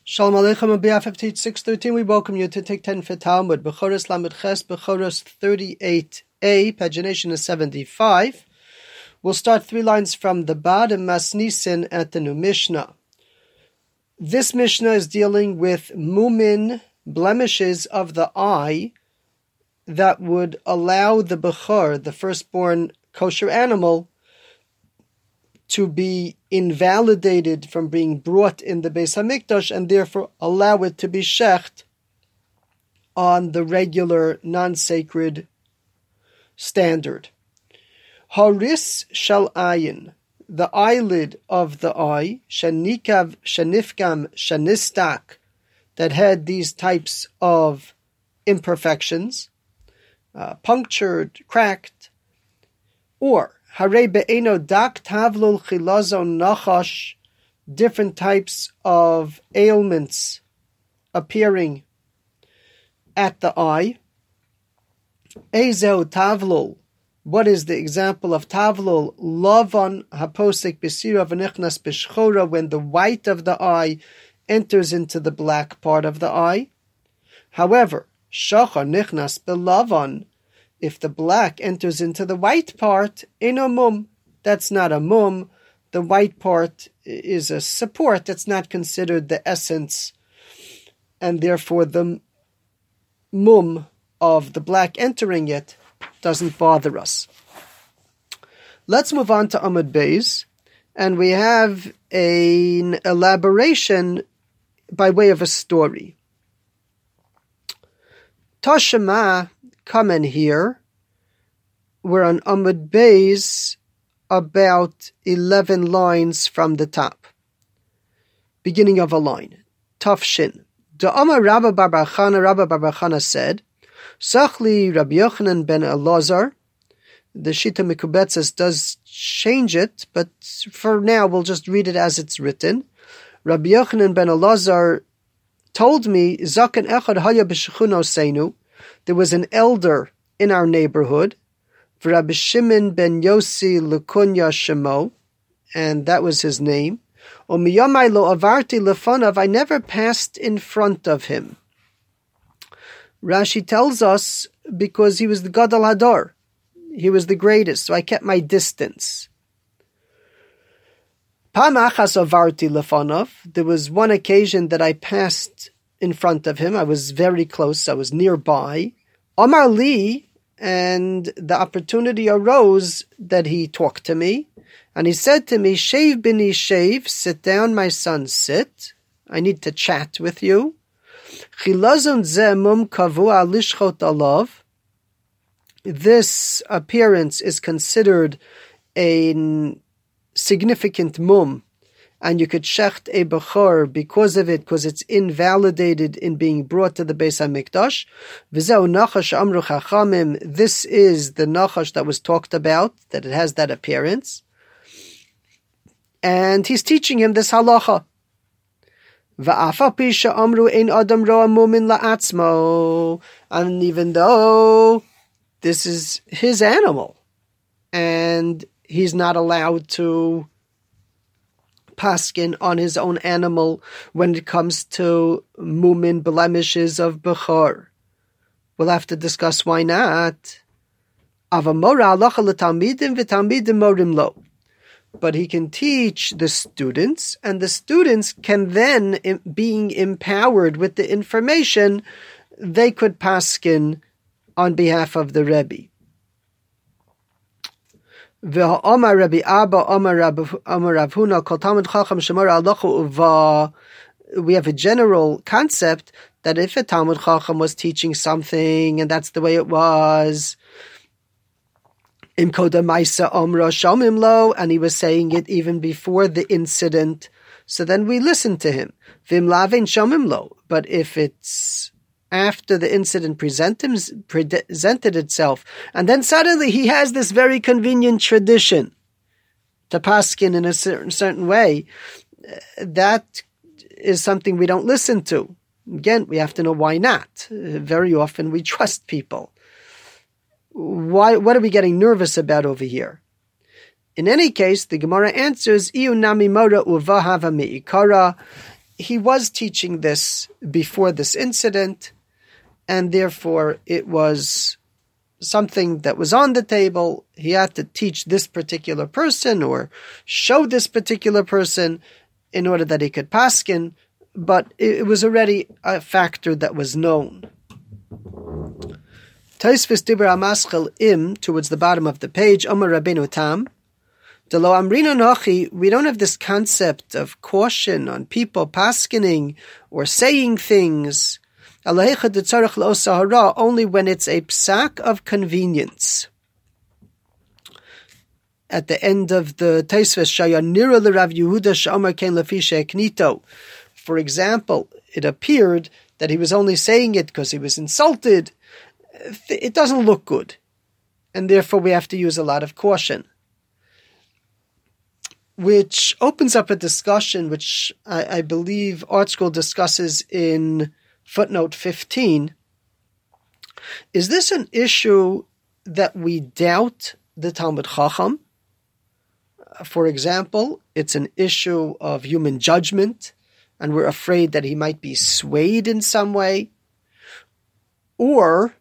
Shalom Aleichem on behalf of Teach 613, we welcome you to Take 10 for Talmud, Bechoros Lamed Ches, Bechoros 38a, pagination is 75. We'll start 3 lines from the bottom, Masnisin, at the new Mishnah. This Mishnah is dealing with mumin, blemishes of the eye, that would allow the Bechor, the firstborn kosher animal, to be invalidated from being brought in the Beis HaMikdash and therefore allow it to be shecht on the regular non-sacred standard. Haris shel ayin, the eyelid of the eye, shenikav, shenifkam, shenistak, that had these types of imperfections, punctured, cracked, or Hare be'eno dak tavlul chilazon nachash, different types of ailments appearing at the eye. Ezeu tavlul, what is the example of tavlul? Lavan haposik b'sira v'nichnas b'shchora, when the white of the eye enters into the black part of the eye. However, shachar nichnas b'lavan, if the black enters into the white part, in a mum, that's not a mum. The white part is a support. That's not considered the essence, and therefore the mum of the black entering it doesn't bother us. Let's move on to Amud Beis, and we have an elaboration by way of a story. Tashema, come in here. We're on Amud Beis, about 11 lines from the top. Beginning of a line. Tafshin. Da'amar Rabba bar bar Chana said, Sachli Rabbi Yochanan ben Elazar. The Shita Mekubetzes does change it, but for now we'll just read it as it's written. Rabbi Yochanan ben Elazar told me, Zaken echad haya b'shechuno seinu, there was an elder in our neighborhood, Rabbi Shimon ben Yossi Lukunya Shemo, and that was his name. Umiyamai lo avarti lefonav, I never passed in front of him. Rashi tells us because he was the Gadol Hador, he was the greatest, so I kept my distance. Pam achas avarti lefonav, there was one occasion that I passed in front of him. I was very close, I was nearby. Amar li, and the opportunity arose that he talked to me, and he said to me, Shave bini shave, sit down my son, sit. I need to chat with you. Chilazon ze mum kavua lishchot alav. This appearance is considered a significant mum, and you could shecht a bechor because of it, because it's invalidated in being brought to the Beis HaMikdash. V'zeu nachash amru chachamim, this is the nachash that was talked about, that it has that appearance. And he's teaching him this halacha. V'afa pisha amru ein adam roa mumin la'atzmo, and even though this is his animal, and he's not allowed to paskin on his own animal when it comes to mumin blemishes of bechor. We'll have to discuss why not. Avamora halacha l'talmidim v'talmidim morim lo. But he can teach the students, and the students can then, being empowered with the information, they could paskin on behalf of the Rebbe. We have a general concept that if a Talmud Chacham was teaching something and that's the way it was, and he was saying it even before the incident, so then we listen to him. But if it's after the incident presented itself, and then suddenly he has this very convenient tradition to paskin in a certain way, that is something we don't listen to. Again, we have to know why not. Very often we trust people. What are we getting nervous about over here? In any case, the Gemara answers, he was teaching this before this incident, and therefore it was something that was on the table. He had to teach this particular person or show this particular person in order that he could paskin, but it was already a factor that was known. Tosfos Dibur HaMaschil Im, towards the bottom of the page, Omer Rabbeinu Tam, Delo Amrina Nochi, we don't have this concept of caution on people paskining or saying things, only when it's a psak of convenience. At the end of the Tosfos, Shayanira l'Rav Yehuda she'amar ken lefi she'eknito. For example, it appeared that he was only saying it because he was insulted. It doesn't look good, and therefore we have to use a lot of caution. Which opens up a discussion which I believe ArtScroll discusses in footnote 15. Is this an issue that we doubt the Talmud Chacham? For example, it's an issue of human judgment, and we're afraid that he might be swayed in some way? Or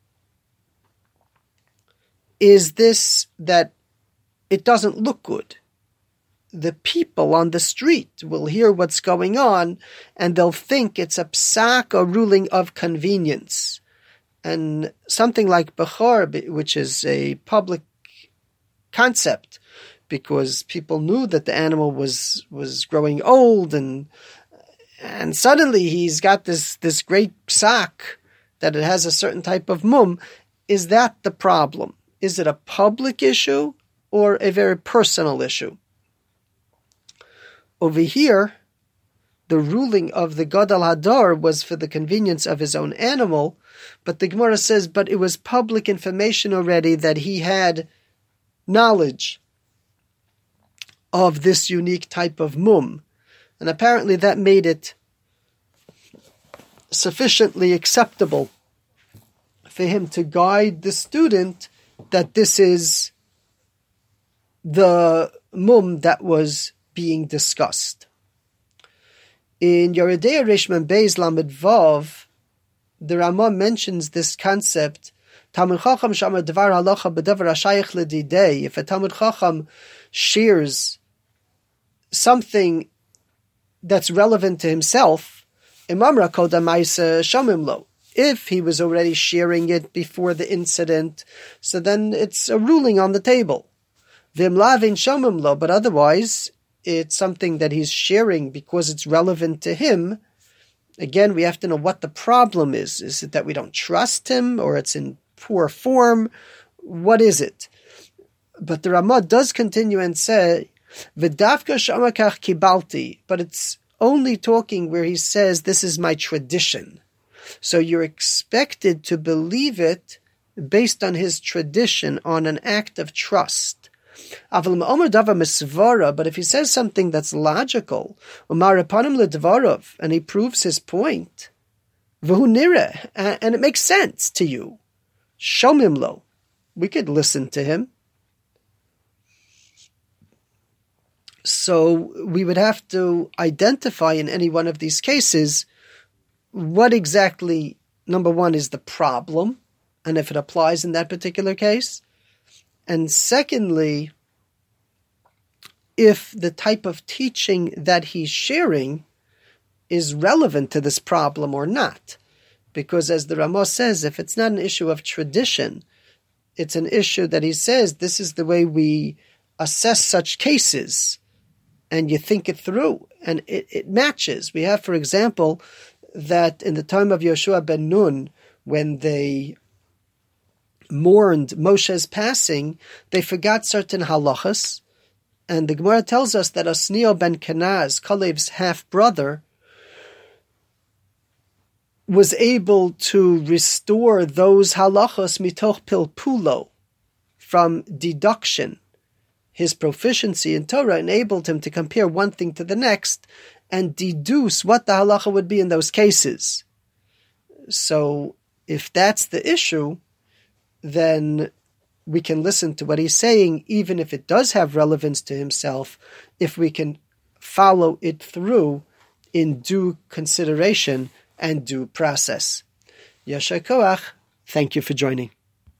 is this that it doesn't look good? The people on the street will hear what's going on, and they'll think it's a psak, a ruling of convenience. And something like Bechor, which is a public concept, because people knew that the animal was growing old, and suddenly he's got this great psak that it has a certain type of mum. Is that the problem? Is it a public issue or a very personal issue? Over here, the ruling of the Gadol Hador was for the convenience of his own animal, but the Gemara says, but it was public information already that he had knowledge of this unique type of mum. And apparently that made it sufficiently acceptable for him to guide the student that this is the mum that was being discussed. In Yeridei Rishman Beis Lamed Vav, the Ramah mentions this concept. Talmud Chacham shamar devar halacha b'davar hashayich l'didei. If a Talmud Chacham shares something that's relevant to himself, imamra koda ma'isa shamim lo. If he was already sharing it before the incident, so then it's a ruling on the table. V'im lavin shamim lo, but otherwise it's something that he's sharing because it's relevant to him. Again, we have to know what the problem is. Is it that we don't trust him, or it's in poor form? What is it? But the Ramah does continue and say, V'davka shamakach kibalti, but it's only talking where he says, this is my tradition. So you're expected to believe it based on his tradition, on an act of trust. But if he says something that's logical, and he proves his point, and it makes sense to you, shomimlo, we could listen to him. So we would have to identify in any one of these cases what exactly, number one, is the problem, and if it applies in that particular case. And secondly, if the type of teaching that he's sharing is relevant to this problem or not. Because as the Ramah says, if it's not an issue of tradition, it's an issue that he says, this is the way we assess such cases, and you think it through, and it matches. We have, for example, that in the time of Yoshua ben Nun, when they mourned Moshe's passing, they forgot certain halachas, and the Gemara tells us that Osniel ben Kenaz, Kalev's half-brother, was able to restore those halachas mitoch pilpulo, from deduction. His proficiency in Torah enabled him to compare one thing to the next and deduce what the halacha would be in those cases. So if that's the issue, then we can listen to what he's saying, even if it does have relevance to himself, if we can follow it through in due consideration and due process. Yashar Koach, thank you for joining.